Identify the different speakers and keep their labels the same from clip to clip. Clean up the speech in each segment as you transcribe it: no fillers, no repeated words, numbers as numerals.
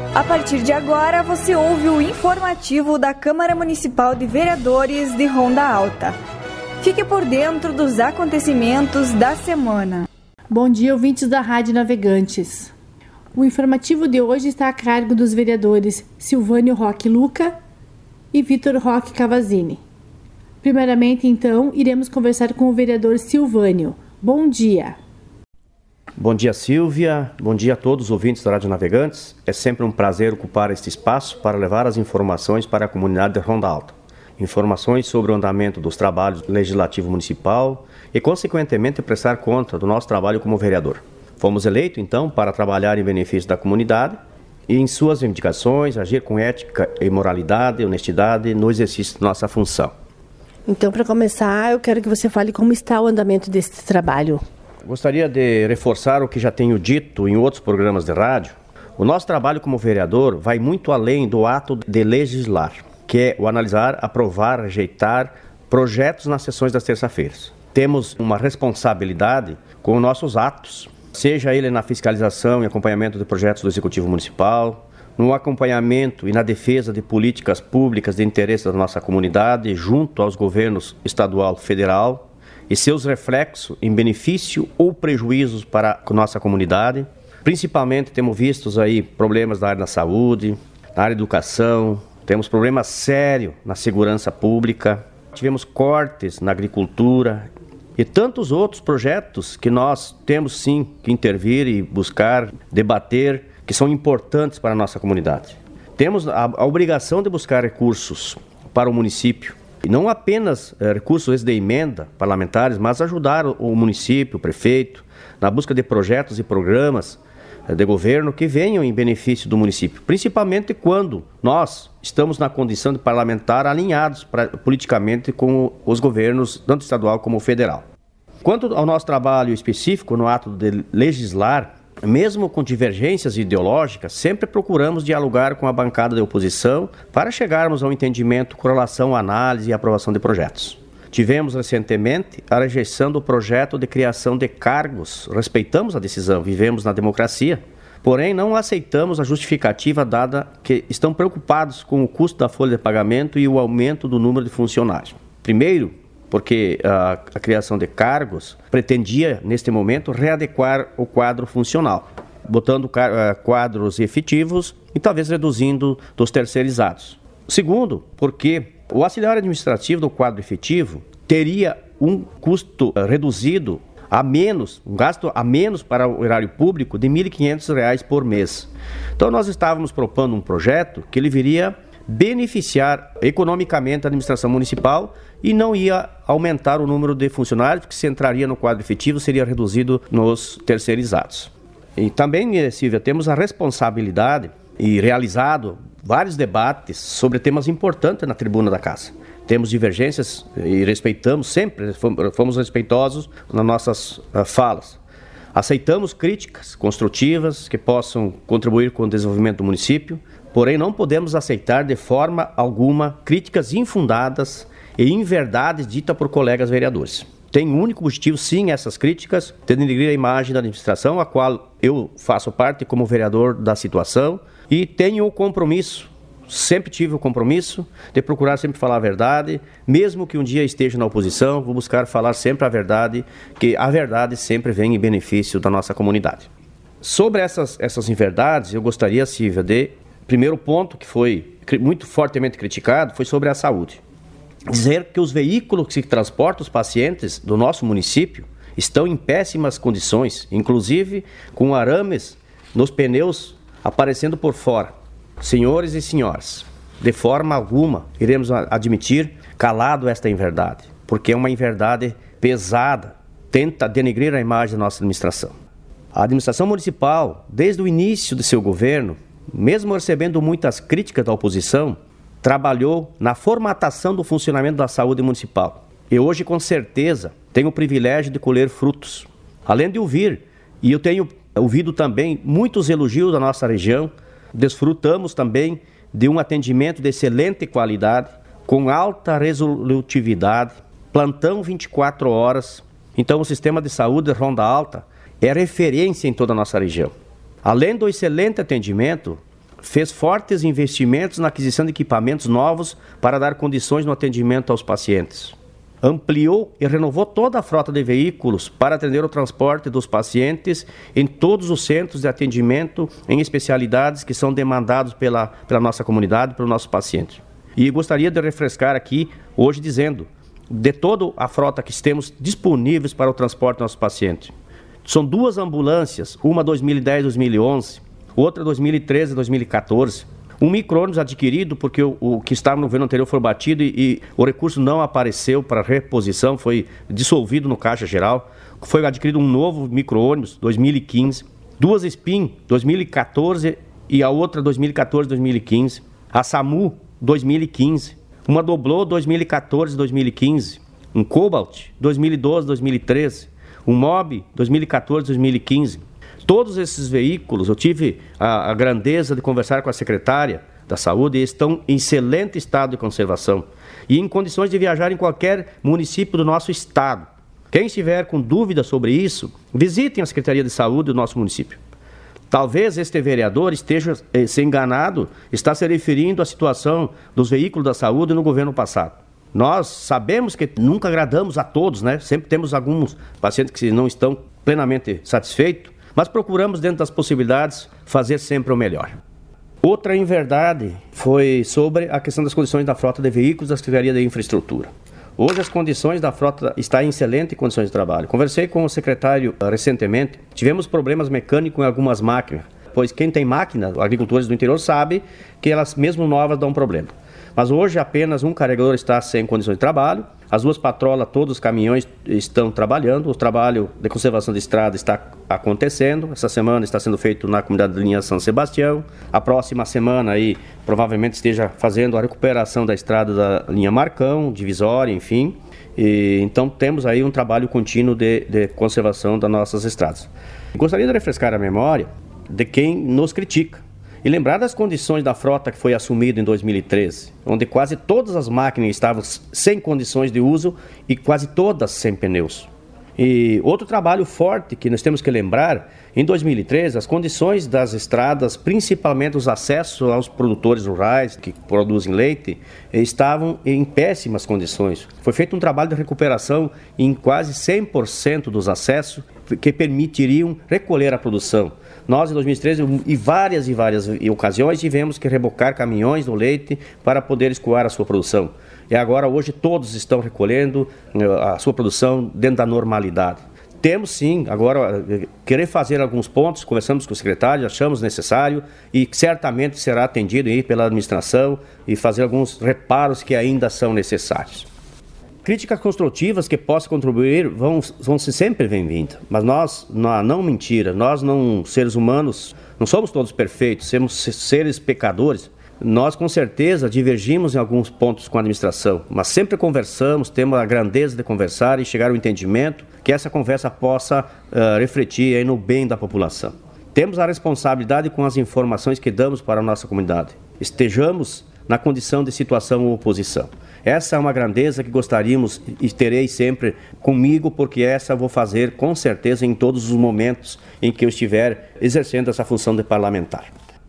Speaker 1: A partir de agora, você ouve o informativo da Câmara Municipal de Vereadores de Ronda Alta. Fique por dentro dos acontecimentos da semana.
Speaker 2: Bom dia, ouvintes da Rádio Navegantes. O informativo de hoje está a cargo dos vereadores Silvânio Roque Luca e Vitor Roque Cavazzini. Primeiramente, então, iremos conversar com o vereador Silvânio. Bom dia.
Speaker 3: Bom dia, Silvia. Bom dia a todos os ouvintes da Rádio Navegantes. É sempre um prazer ocupar este espaço para levar as informações para a comunidade de Ronda Alta. Informações sobre o andamento dos trabalhos legislativo municipal e, consequentemente, prestar conta do nosso trabalho como vereador. Fomos eleitos, então, para trabalhar em benefício da comunidade e, em suas reivindicações, agir com ética e moralidade e honestidade no exercício de nossa função.
Speaker 2: Então, para começar, eu quero que você fale como está o andamento desse trabalho.
Speaker 3: Gostaria de reforçar o que já tenho dito em outros programas de rádio. O nosso trabalho como vereador vai muito além do ato de legislar, que é o analisar, aprovar, rejeitar projetos nas sessões das terças-feiras. Temos uma responsabilidade com nossos atos, seja ele na fiscalização e acompanhamento de projetos do Executivo Municipal, no acompanhamento e na defesa de políticas públicas de interesse da nossa comunidade junto aos governos estadual e federal, e seus reflexos em benefício ou prejuízos para a nossa comunidade. Principalmente temos visto aí problemas na área da saúde, na área da educação, temos problemas sérios na segurança pública, tivemos cortes na agricultura e tantos outros projetos que nós temos sim que intervir e buscar, debater, que são importantes para a nossa comunidade. Temos a obrigação de buscar recursos para o município, e não apenas recursos de emenda parlamentares, mas ajudar o município, o prefeito, na busca de projetos e programas de governo que venham em benefício do município, principalmente quando nós estamos na condição de parlamentar alinhados politicamente com os governos, tanto estadual como federal. Quanto ao nosso trabalho específico no ato de legislar, mesmo com divergências ideológicas, sempre procuramos dialogar com a bancada de oposição para chegarmos a um entendimento com relação à análise e aprovação de projetos. Tivemos recentemente a rejeição do projeto de criação de cargos. Respeitamos a decisão, vivemos na democracia, porém não aceitamos a justificativa dada que estão preocupados com o custo da folha de pagamento e o aumento do número de funcionários. Primeiro, porque a criação de cargos pretendia, neste momento, readequar o quadro funcional, botando quadros efetivos e talvez reduzindo dos terceirizados. Segundo, porque o auxiliar administrativo do quadro efetivo teria um custo reduzido a menos, um gasto a menos para o erário público de R$ 1.500 por mês. Então nós estávamos propondo um projeto que ele viria beneficiar economicamente a administração municipal e não ia aumentar o número de funcionários, que se entraria no quadro efetivo seria reduzido nos terceirizados. E também, Silvia, temos a responsabilidade e realizado vários debates sobre temas importantes na tribuna da casa. Temos divergências e respeitamos sempre, fomos respeitosos nas nossas falas. Aceitamos críticas construtivas que possam contribuir com o desenvolvimento do município, porém não podemos aceitar de forma alguma críticas infundadas e inverdades ditas por colegas vereadores. Tem um único objetivo, sim, essas críticas, denegrir a imagem da administração, a qual eu faço parte como vereador da situação e tenho o compromisso, sempre tive o compromisso de procurar sempre falar a verdade, mesmo que um dia esteja na oposição, vou buscar falar sempre a verdade, que a verdade sempre vem em benefício da nossa comunidade. Sobre essas inverdades, eu gostaria, Silvia, de... Primeiro ponto que foi muito fortemente criticado foi sobre a saúde. Dizer que os veículos que transportam os pacientes do nosso município estão em péssimas condições, inclusive com arames nos pneus aparecendo por fora. Senhores e senhoras, de forma alguma iremos admitir calado esta inverdade, porque é uma inverdade pesada, tenta denegrir a imagem da nossa administração. A administração municipal, desde o início de seu governo, mesmo recebendo muitas críticas da oposição, trabalhou na formatação do funcionamento da saúde municipal. E hoje, com certeza, tenho o privilégio de colher frutos. Além de ouvir, e eu tenho ouvido também muitos elogios da nossa região, desfrutamos também de um atendimento de excelente qualidade, com alta resolutividade, plantão 24 horas. Então, o sistema de saúde de Ronda Alta é referência em toda a nossa região. Além do excelente atendimento, fez fortes investimentos na aquisição de equipamentos novos para dar condições no atendimento aos pacientes. Ampliou e renovou toda a frota de veículos para atender o transporte dos pacientes em todos os centros de atendimento em especialidades que são demandados pela nossa comunidade, pelo nosso paciente. E gostaria de refrescar aqui, hoje, dizendo, de toda a frota que temos disponíveis para o transporte dos nossos pacientes. São 2 ambulâncias, uma 2010-2011, outra 2013-2014. Um micro-ônibus adquirido porque o que estava no governo anterior foi batido e o recurso não apareceu para reposição, foi dissolvido no Caixa Geral. Foi adquirido um novo micro-ônibus, 2015. 2 SPIN, 2014 e a outra 2014-2015. A SAMU, 2015. Uma Doblô, 2014-2015. Um Cobalt, 2012-2013. Um MOB, 2014-2015. Todos esses veículos, eu tive a grandeza de conversar com a secretária da Saúde e estão em excelente estado de conservação e em condições de viajar em qualquer município do nosso estado. Quem estiver com dúvida sobre isso, visitem a Secretaria de Saúde do nosso município. Talvez este vereador esteja se enganado, está se referindo à situação dos veículos da saúde no governo passado. Nós sabemos que nunca agradamos a todos, né? Sempre temos alguns pacientes que não estão plenamente satisfeitos, mas procuramos, dentro das possibilidades, fazer sempre o melhor. Outra inverdade foi sobre a questão das condições da frota de veículos da Secretaria de Infraestrutura. Hoje as condições da frota estão em excelentes condições de trabalho. Conversei com o secretário recentemente, tivemos problemas mecânicos em algumas máquinas, pois quem tem máquina, agricultores do interior, sabe que elas mesmo novas dão problema. Mas hoje apenas um carregador está sem condições de trabalho, as 2 patrolas, todos os caminhões estão trabalhando, o trabalho de conservação de estrada está acontecendo, essa semana está sendo feito na comunidade da linha São Sebastião, a próxima semana aí provavelmente esteja fazendo a recuperação da estrada da linha Marcão, divisória, enfim, e então temos aí um trabalho contínuo de conservação das nossas estradas. Gostaria de refrescar a memória de quem nos critica. E lembrar das condições da frota que foi assumida em 2013, onde quase todas as máquinas estavam sem condições de uso e quase todas sem pneus. E outro trabalho forte que nós temos que lembrar, em 2013, as condições das estradas, principalmente os acessos aos produtores rurais que produzem leite, estavam em péssimas condições. Foi feito um trabalho de recuperação em quase 100% dos acessos que permitiriam recolher a produção. Nós, em 2013, em várias ocasiões, tivemos que rebocar caminhões do leite para poder escoar a sua produção. E agora, hoje, todos estão recolhendo a sua produção dentro da normalidade. Temos, sim, agora, querer fazer alguns pontos, conversamos com o secretário, achamos necessário e certamente será atendido aí pela administração e fazer alguns reparos que ainda são necessários. Críticas construtivas que possam contribuir vão ser sempre bem-vindas, mas nós, não mentira, nós não, seres humanos, não somos todos perfeitos, somos seres pecadores. Nós, com certeza, divergimos em alguns pontos com a administração, mas sempre conversamos, temos a grandeza de conversar e chegar ao entendimento que essa conversa possa refletir aí no bem da população. Temos a responsabilidade com as informações que damos para a nossa comunidade. Estejamos na condição de situação ou oposição. Essa é uma grandeza que gostaríamos e terei sempre comigo, porque essa eu vou fazer com certeza em todos os momentos em que eu estiver exercendo essa função de parlamentar.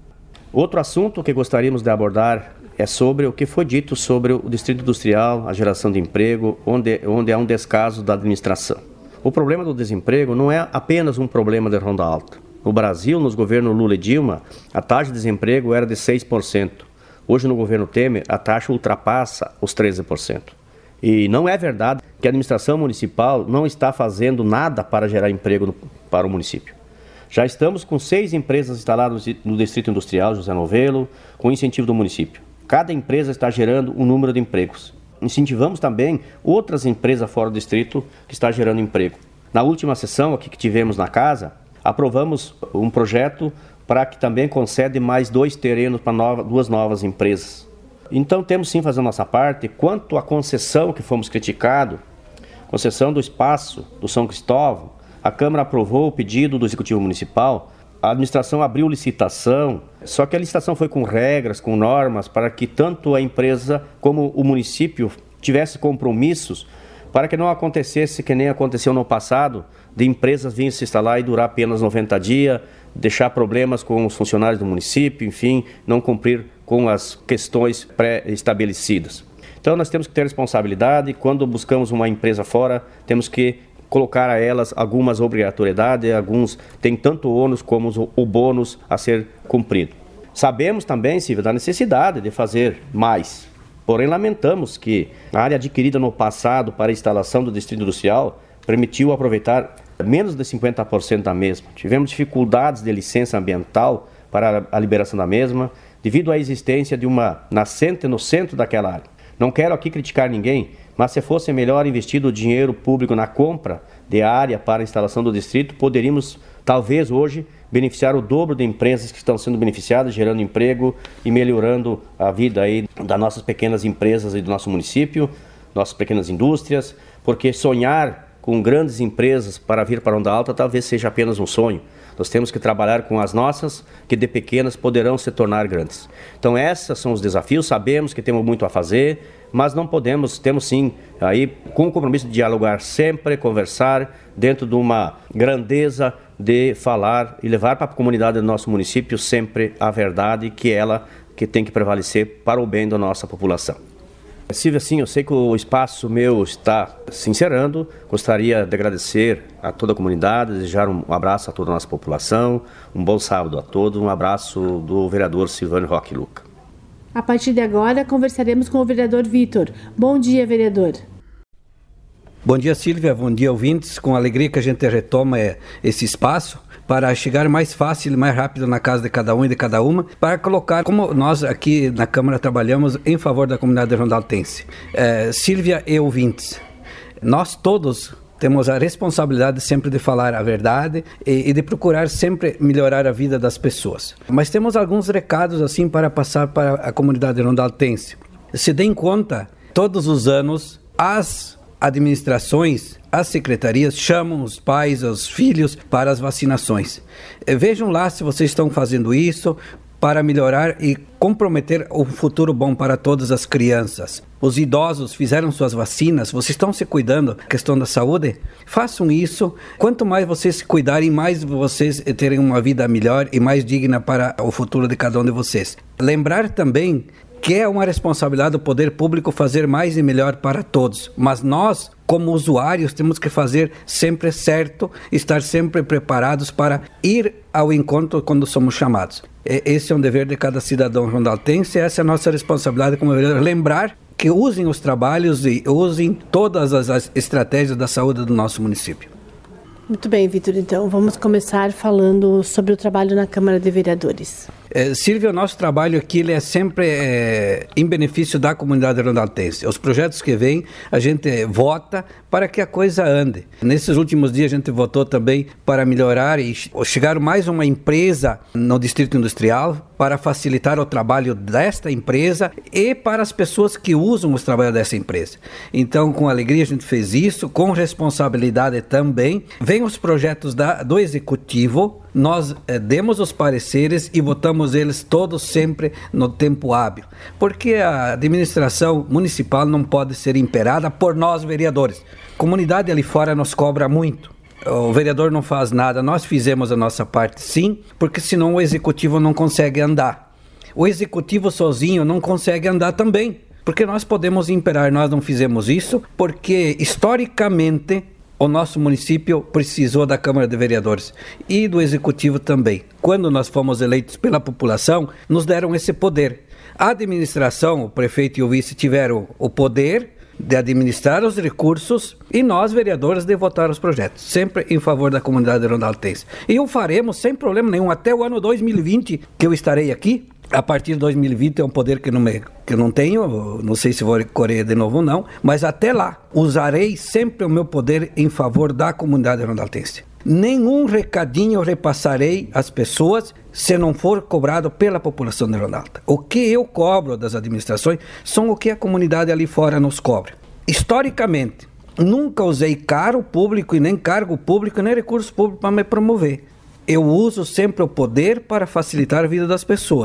Speaker 3: Outro assunto que gostaríamos de abordar é sobre o que foi dito sobre o Distrito Industrial, a geração de emprego, onde há um descaso da administração. O problema do desemprego não é apenas um problema de Ronda Alta. No Brasil, nos governos Lula e Dilma, a taxa de desemprego era de 6%. Hoje, no governo Temer, a taxa ultrapassa os 13%. E não é verdade que a administração municipal não está fazendo nada para gerar emprego para o município. Já estamos com 6 empresas instaladas no Distrito Industrial José Novelo, com incentivo do município. Cada empresa está gerando um número de empregos. Incentivamos também outras empresas fora do distrito que estão gerando emprego. Na última sessão aqui que tivemos na casa, aprovamos um projeto para que também concede mais 2 terrenos para 2 novas empresas. Então temos sim fazer a nossa parte. Quanto à concessão que fomos criticados, concessão do espaço do São Cristóvão, a Câmara aprovou o pedido do Executivo Municipal, a administração abriu licitação, só que a licitação foi com regras, com normas, para que tanto a empresa como o município tivessem compromissos para que não acontecesse que nem aconteceu no passado, de empresas virem se instalar e durar apenas 90 dias, deixar problemas com os funcionários do município, enfim, não cumprir com as questões pré-estabelecidas. Então nós temos que ter responsabilidade, quando buscamos uma empresa fora, temos que colocar a elas algumas obrigatoriedades, alguns têm tanto o ônus como o bônus a ser cumprido. Sabemos também, Silvia, da necessidade de fazer mais, porém lamentamos que a área adquirida no passado para a instalação do distrito industrial permitiu aproveitar menos de 50% da mesma. Tivemos dificuldades de licença ambiental para a liberação da mesma, devido à existência de uma nascente no centro daquela área. Não quero aqui criticar ninguém, mas se fosse melhor investido o dinheiro público na compra de área para a instalação do distrito, poderíamos, talvez hoje, beneficiar o dobro de empresas que estão sendo beneficiadas, gerando emprego e melhorando a vida aí das nossas pequenas empresas e do nosso município, nossas pequenas indústrias, porque sonhar com grandes empresas para vir para Ronda Alta talvez seja apenas um sonho. Nós temos que trabalhar com as nossas, que de pequenas poderão se tornar grandes. Então esses são os desafios, sabemos que temos muito a fazer, mas não podemos, temos sim, aí com o compromisso de dialogar sempre, conversar, dentro de uma grandeza de falar e levar para a comunidade do nosso município sempre a verdade, que é ela que tem que prevalecer para o bem da nossa população. Silvia, sim, eu sei que o espaço meu está se encerrando. Gostaria de agradecer a toda a comunidade, desejar um abraço a toda a nossa população, um bom sábado a todos, um abraço do vereador Silvânio Roque Luca.
Speaker 2: A partir de agora, conversaremos com o vereador Vitor. Bom dia, vereador.
Speaker 4: Bom dia, Silvia. Bom dia, ouvintes. Com alegria que a gente retoma esse espaço para chegar mais fácil e mais rápido na casa de cada um e de cada uma, para colocar, como nós aqui na Câmara trabalhamos em favor da comunidade rondaltense. Silvia e ouvintes, nós todos temos a responsabilidade sempre de falar a verdade e de procurar sempre melhorar a vida das pessoas. Mas temos alguns recados assim para passar para a comunidade rondaltense. Se deem conta, todos os anos, as administrações, as secretarias chamam os pais, os filhos para as vacinações. Vejam lá se vocês estão fazendo isso para melhorar e comprometer um futuro bom para todas as crianças. Os idosos fizeram suas vacinas, vocês estão se cuidando da questão da saúde? Façam isso. Quanto mais vocês se cuidarem, mais vocês terem uma vida melhor e mais digna para o futuro de cada um de vocês. Lembrar também que é uma responsabilidade do poder público fazer mais e melhor para todos. Mas nós, como usuários, temos que fazer sempre certo, estar sempre preparados para ir ao encontro quando somos chamados. Esse é um dever de cada cidadão rondaltense, essa é a nossa responsabilidade como vereador. Lembrar que usem os trabalhos e usem todas as estratégias da saúde do nosso município.
Speaker 2: Muito bem, Vitor. Então, vamos começar falando sobre o trabalho na Câmara de Vereadores.
Speaker 4: Silvia, o nosso trabalho aqui ele é sempre em benefício da comunidade rondaltense. Os projetos que vêm, a gente vota para que a coisa ande. Nesses últimos dias a gente votou também para melhorar e chegar mais uma empresa no Distrito Industrial para facilitar o trabalho desta empresa e para as pessoas que usam os trabalhos dessa empresa. Então, com alegria a gente fez isso, com responsabilidade também. Vem os projetos do Executivo, nós demos os pareceres e votamos eles todos sempre no tempo hábil, porque a administração municipal não pode ser imperada por nós vereadores. A comunidade ali fora nos cobra muito. O vereador não faz nada, nós fizemos a nossa parte sim, porque senão o executivo não consegue andar. O executivo sozinho não consegue andar também, porque nós podemos imperar, nós não fizemos isso, porque historicamente o nosso município precisou da Câmara de Vereadores e do Executivo também. Quando nós fomos eleitos pela população, nos deram esse poder. A administração, o prefeito e o vice tiveram o poder de administrar os recursos e nós, vereadores, de votar os projetos, sempre em favor da comunidade rondaltense. E o faremos sem problema nenhum, até o ano 2020, que eu estarei aqui. A partir de 2020 é um poder que eu não tenho, não sei se vou correr de novo ou não, mas até lá usarei sempre o meu poder em favor da comunidade rondaltense. Nenhum recadinho repassarei às pessoas se não for cobrado pela população de Rondalta. O que eu cobro das administrações são o que a comunidade ali fora nos cobra. Historicamente, nunca usei caro público e nem cargo público, nem recurso público para me promover. Eu uso sempre o poder para facilitar a vida das pessoas.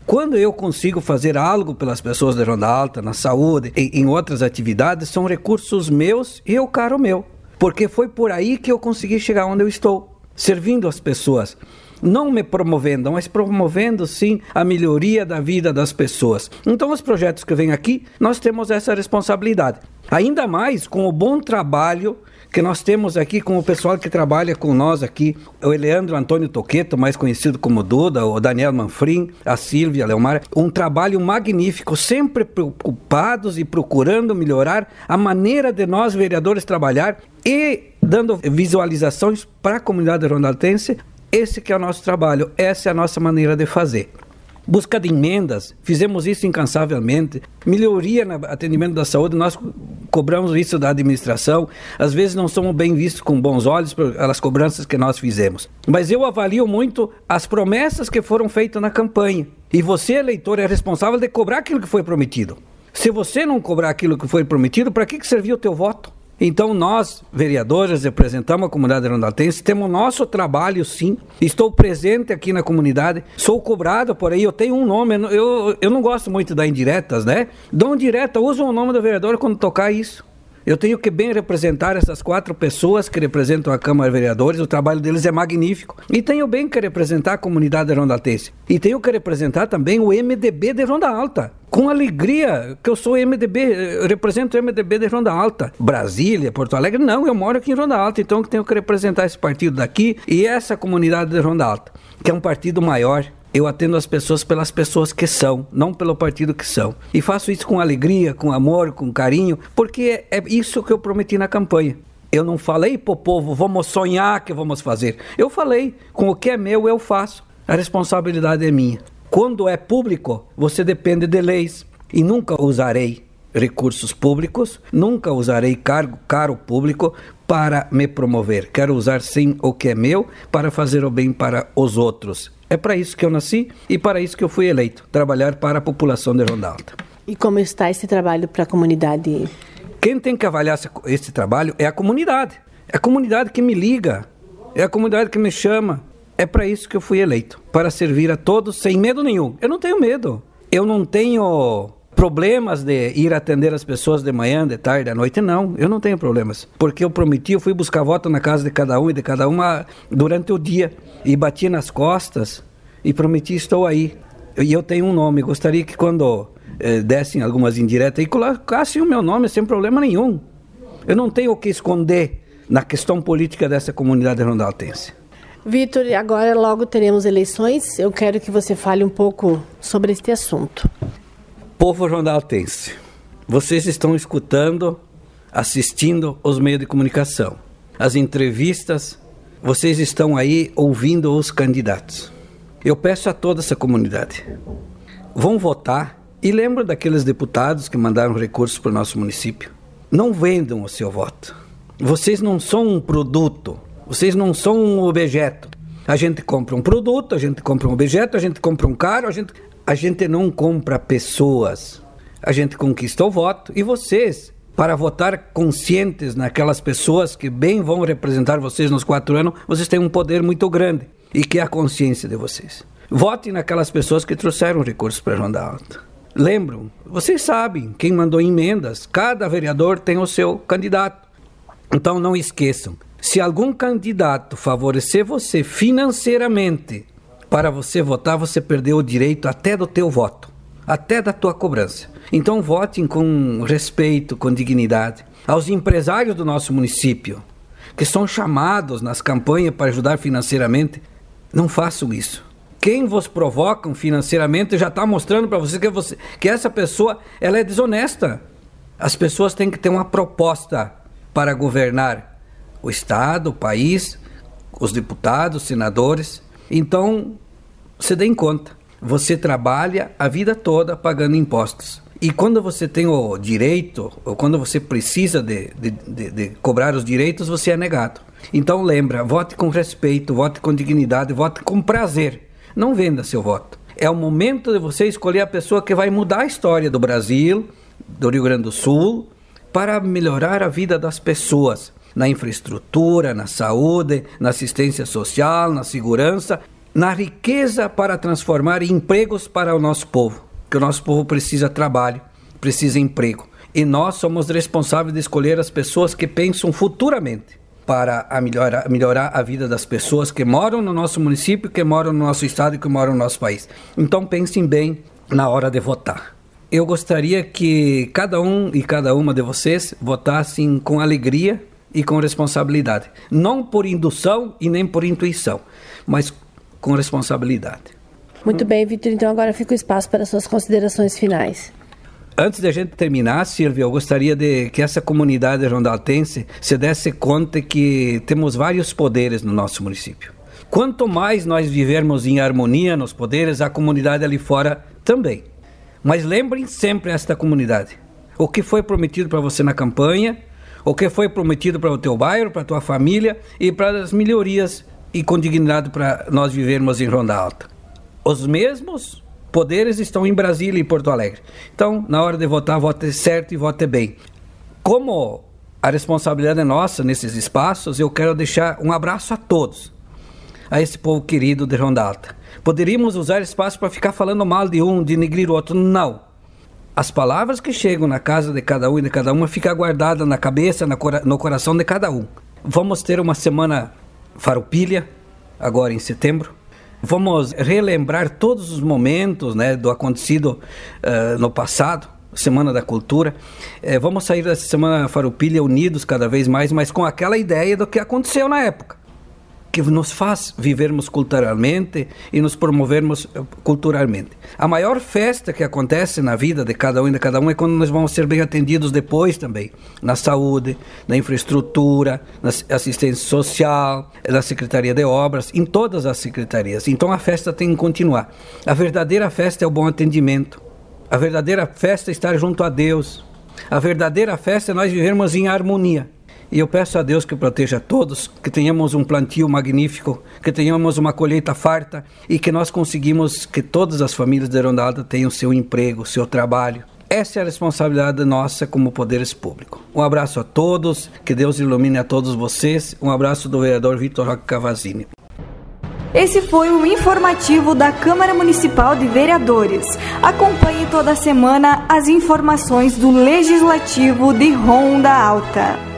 Speaker 4: Quando eu consigo fazer algo pelas pessoas de Ronda Alta, na saúde, em outras atividades, são recursos meus e o caro meu. Porque foi por aí que eu consegui chegar onde eu estou, servindo as pessoas. Não me promovendo, mas promovendo sim a melhoria da vida das pessoas. Então os projetos que vêm aqui, nós temos essa responsabilidade. Ainda mais com o bom trabalho que nós temos aqui com o pessoal que trabalha com nós aqui, o Leandro Antônio Toqueto, mais conhecido como Duda, o Daniel Manfrim, a Silvia Leomar, um trabalho magnífico, sempre preocupados e procurando melhorar a maneira de nós vereadores trabalhar e dando visualizações para a comunidade rondaltense. Esse que é o nosso trabalho, essa é a nossa maneira de fazer. Busca de emendas, fizemos isso incansavelmente. Melhoria no atendimento da saúde, nós cobramos isso da administração. Às vezes não somos bem vistos com bons olhos pelas cobranças que nós fizemos. Mas eu avalio muito as promessas que foram feitas na campanha. E você, eleitor, é responsável de cobrar aquilo que foi prometido. Se você não cobrar aquilo que foi prometido, para que serviu o teu voto? Então nós, vereadores, representamos a comunidade rondaltense, temos nosso trabalho sim, estou presente aqui na comunidade, sou cobrado por aí, eu tenho um nome, eu não gosto muito das indiretas, né? Dou indireta, uso o nome do vereador quando tocar isso. Eu tenho que bem representar essas 4 pessoas que representam a Câmara de Vereadores, o trabalho deles é magnífico. E tenho bem que representar a comunidade rondaltense. E tenho que representar também o MDB de Ronda Alta. Com alegria que eu sou MDB, eu represento o MDB de Ronda Alta. Brasília, Porto Alegre, não, eu moro aqui em Ronda Alta, então tenho que representar esse partido daqui e essa comunidade de Ronda Alta, que é um partido maior. Eu atendo as pessoas pelas pessoas que são, não pelo partido que são. E faço isso com alegria, com amor, com carinho, porque é isso que eu prometi na campanha. Eu não falei pro povo, vamos sonhar que vamos fazer. Eu falei, com o que é meu eu faço. A responsabilidade é minha. Quando é público, você depende de leis. E nunca usarei recursos públicos, nunca usarei caro público para me promover. Quero usar sim o que é meu para fazer o bem para os outros. É para isso que eu nasci e para isso que eu fui eleito, trabalhar para a população de Ronda Alta.
Speaker 2: E como está esse trabalho para a comunidade?
Speaker 4: Quem tem que avaliar esse trabalho é a comunidade. É a comunidade que me liga, é a comunidade que me chama. É para isso que eu fui eleito, para servir a todos sem medo nenhum. Eu não tenho medo, eu não tenho problemas de ir atender as pessoas de manhã, de tarde, à noite, não. Eu não tenho problemas. Porque eu prometi, eu fui buscar voto na casa de cada um e de cada uma durante o dia. E bati nas costas e prometi, estou aí. E eu tenho um nome, gostaria que quando dessem algumas indiretas, e colocassem o meu nome sem problema nenhum. Eu não tenho o que esconder na questão política dessa comunidade rondaltense.
Speaker 2: Vitor, agora logo teremos eleições. Eu quero que você fale um pouco sobre este assunto.
Speaker 4: Povo rondaltense, vocês estão escutando, assistindo os meios de comunicação, as entrevistas, vocês estão aí ouvindo os candidatos. Eu peço a toda essa comunidade, vão votar e lembram daqueles deputados que mandaram recursos para o nosso município. Não vendam o seu voto. Vocês não são um produto, vocês não são um objeto. A gente compra um produto, a gente compra um objeto, a gente compra um carro, a gente não compra pessoas, a gente conquista o voto. E vocês, para votar conscientes naquelas pessoas que bem vão representar vocês nos 4 anos, vocês têm um poder muito grande, e que é a consciência de vocês. Votem naquelas pessoas que trouxeram recursos para a Ronda Alta. Lembram, vocês sabem, quem mandou emendas, cada vereador tem o seu candidato. Então não esqueçam, se algum candidato favorecer você financeiramente para você votar, você perdeu o direito até do teu voto, até da tua cobrança. Então votem com respeito, com dignidade. Aos empresários do nosso município, que são chamados nas campanhas para ajudar financeiramente, não façam isso. Quem vos provocam financeiramente já está mostrando para você que essa pessoa ela é desonesta. As pessoas têm que ter uma proposta para governar o Estado, o país, os deputados, senadores. Então, você dê em conta. Você trabalha a vida toda pagando impostos. E quando você tem o direito, ou quando você precisa de cobrar os direitos, você é negado. Então lembra, vote com respeito, vote com dignidade, vote com prazer. Não venda seu voto. É o momento de você escolher a pessoa que vai mudar a história do Brasil, do Rio Grande do Sul, para melhorar a vida das pessoas. Na infraestrutura, na saúde, na assistência social, na segurança. na riqueza para transformar em empregos para o nosso povo, que o nosso povo precisa de trabalho, precisa de emprego. E nós somos responsáveis de escolher as pessoas que pensam futuramente para melhorar a vida das pessoas que moram no nosso município, que moram no nosso estado e que moram no nosso país. Então pensem bem na hora de votar. Eu gostaria que cada um e cada uma de vocês votassem com alegria e com responsabilidade. Não por indução e nem por intuição, mas com responsabilidade.
Speaker 2: Muito bem, Vitor. Então agora fica o espaço para suas considerações finais.
Speaker 4: Antes de a gente terminar, Silvia, eu gostaria de que essa comunidade rondaltense se desse conta que temos vários poderes no nosso município. Quanto mais nós vivermos em harmonia nos poderes, a comunidade ali fora também. Mas lembrem sempre esta comunidade. O que foi prometido para você na campanha, o que foi prometido para o teu bairro, para a tua família e para as melhorias e com dignidade para nós vivermos em Ronda Alta. Os mesmos poderes estão em Brasília e Porto Alegre. Então, na hora de votar, vote certo e vote bem. Como a responsabilidade é nossa nesses espaços, eu quero deixar um abraço a todos, a esse povo querido de Ronda Alta. Poderíamos usar espaço para ficar falando mal de um, de denegrir o outro. Não. As palavras que chegam na casa de cada um e de cada uma ficam guardadas na cabeça, no coração de cada um. Vamos ter uma semana farroupilha, agora em setembro. Vamos relembrar todos os momentos, né, do acontecido no passado, Semana da Cultura. Vamos sair dessa Semana Farroupilha unidos cada vez mais, mas com aquela ideia do que aconteceu na época, que nos faz vivermos culturalmente e nos promovermos culturalmente. A maior festa que acontece na vida de cada um e de cada um é quando nós vamos ser bem atendidos depois também, na saúde, na infraestrutura, na assistência social, na Secretaria de Obras, em todas as secretarias. Então a festa tem que continuar. A verdadeira festa é o bom atendimento. A verdadeira festa é estar junto a Deus. A verdadeira festa é nós vivermos em harmonia. E eu peço a Deus que proteja todos, que tenhamos um plantio magnífico, que tenhamos uma colheita farta e que nós conseguimos que todas as famílias de Ronda Alta tenham seu emprego, seu trabalho. Essa é a responsabilidade nossa como poderes públicos. Um abraço a todos, que Deus ilumine a todos vocês. Um abraço do vereador Vitor Roque Cavazini.
Speaker 1: Esse foi o informativo da Câmara Municipal de Vereadores. Acompanhe toda semana as informações do Legislativo de Ronda Alta.